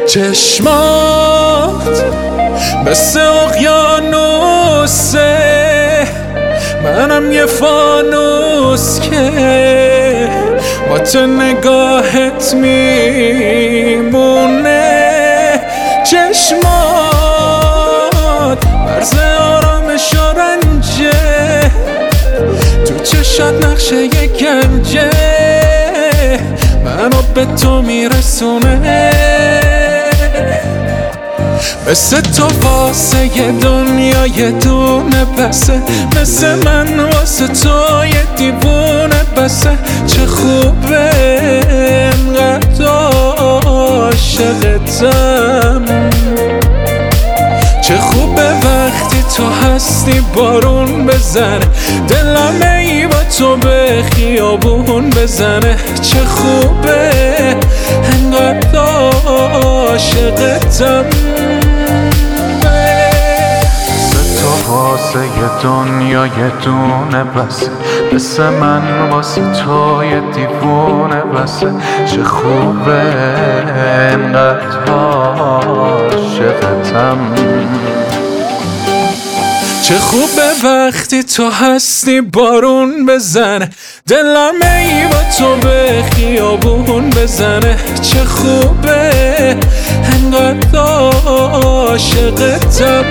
چشمات مثل اقیانوسه، منم یه فانوس که با تو نگاهت میمونه. چشمات مرز آرامش و رنجه، تو چشات نقشه یه گنجه، منو به تو میرسونه. مثل تو واسه یه دنیا یه دونه بسه، مثل من واسه تو یه دیوونه بسه. چه خوبه انقدر عاشقتم، چه خوبه وقتی تو هستی بارون بزنه، دلم ای با تو به خیابون بزنه. چه خوبه انقدر عاشقتم. واسه یه دنیا یه دونه بسه، مثل من واسه تو یه دیوونه بسه. چه خوبه انقدر عاشقتم، چه خوبه وقتی تو هستی بارون بزنه، دلم ای با تو به خیابون بزنه. چه خوبه انقدر عاشقتم.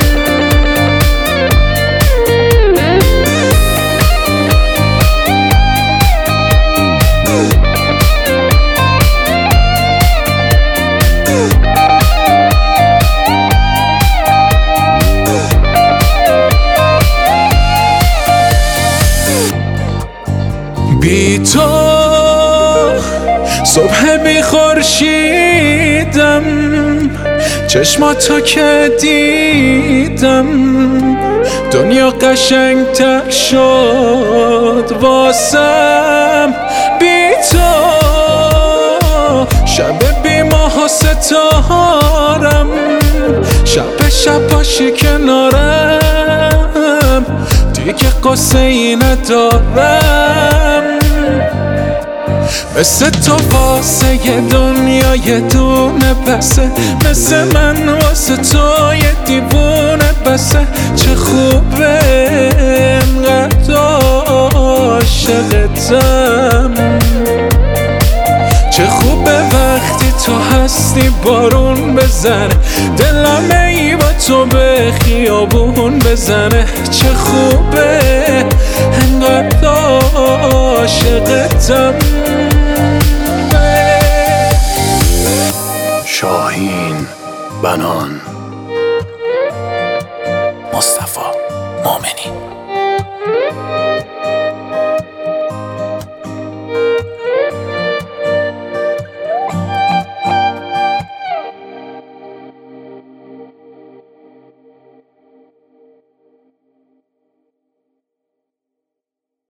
بی تو صبح بی خورشیدم، چشماتو که دیدم دنیا قشنگ‌تر شد واسم. بی تو شب بی ماه و ستارم، شب باشی کنارم، دیگه قصه ای ندارم. مثل تو واسه یه دنیا یه دونه بسه، مثل من واسه تو یه دیوونه بسه. چه خوبه انقدر عاشقتم، چه خوبه وقتی تو هستی بارون بزنه، دلم ای با تو به خیابون بزنه. چه خوبه انقدر عاشقتم. شاهین بنان.